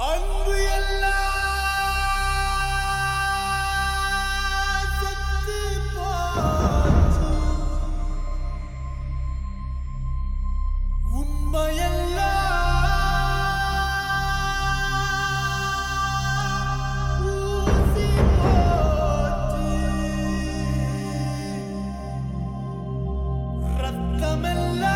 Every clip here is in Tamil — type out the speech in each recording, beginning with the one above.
அன்பு எல்லாம் செத்து போச்சு. உண்மையெல்லாம் ஊசி போச்சு. ரத்தமெல்லாம்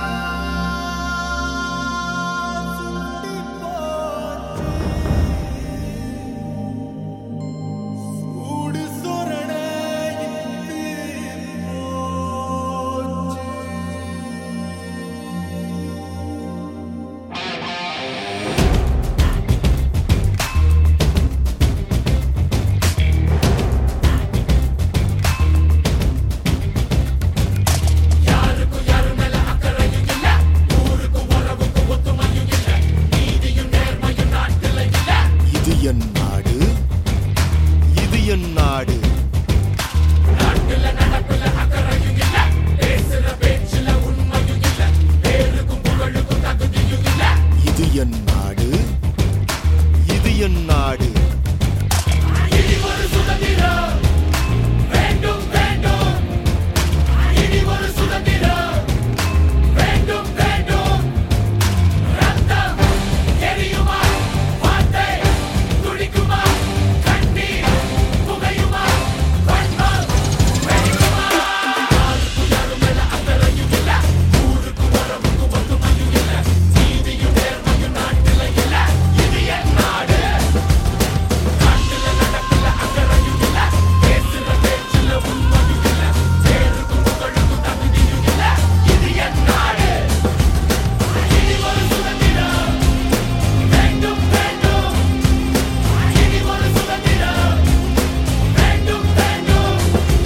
நாடு நாட்டுல நடப்புல அக்கறையும் இல்ல, பேசுற பேச்சுல உண்மையும் இல்ல, பேருக்கும் புகழுக்கும் தகுதியும் இல்ல. இது என் நாடு, இது என் நாடு. இனி ஒரு சுதந்திரம் வேண்டும் வேண்டும், இனி ஒரு சுதந்திரம் வேண்டும் வேண்டும். ரத்தம் எரியுமா, வார்த்தை துடிக்குமா, கண்ணீர் புகையுமா, வன்மம் வெடிக்குமா? யாருக்கும் யாருமேல அக்கறையும் இல்ல, ஊருக்கும் வரவுக்கும் ஒத்துமையும் இல்ல, நீதியும் நேர்மையும் நாட்டுல இல்ல. இது என் நாடு. நாட்டுல நடப்புல அக்கறையும் இல்ல, பேசுற பேச்சுல உண்மையும் இல்ல, பேருக்கும் புகழுக்கும் தகுதியும் இல்ல. இது என் நாடு. இனி ஒரு சுதந்திரம் வேண்டும் வேண்டும், இனி ஒரு சுதந்திரம் வேண்டும் வேண்டும்.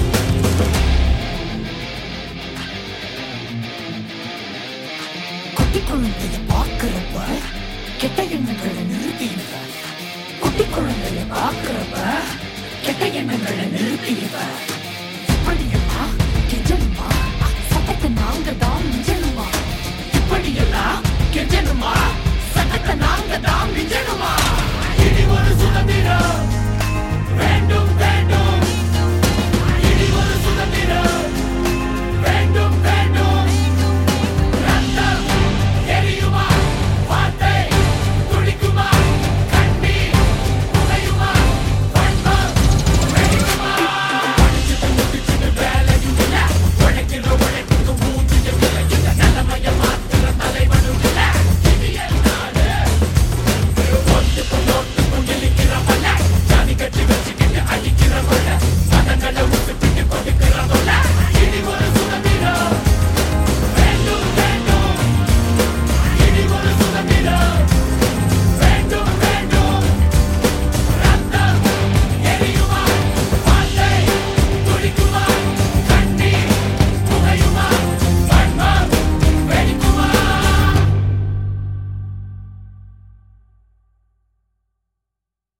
குட்டி குழந்தைய பார்க்கிறப்ப கெட்ட எண்ணங்களை நிறுத்திடுவ. குட்டி குழந்தைய பார்க்கிறப்ப கெட்ட எண்ணங்களை நிறுத்திடுவ. இப்படியெல்லாம் கெஞ்சணுமா, சட்டத்தை நாங்க தான் மிஞ்சணுமா? இப்படியெல்லாம் கெஞ்சணுமா, சட்டத்தை நாங்க தான் மிஞ்சணுமா? இனி ஒரு சுதந்திரம்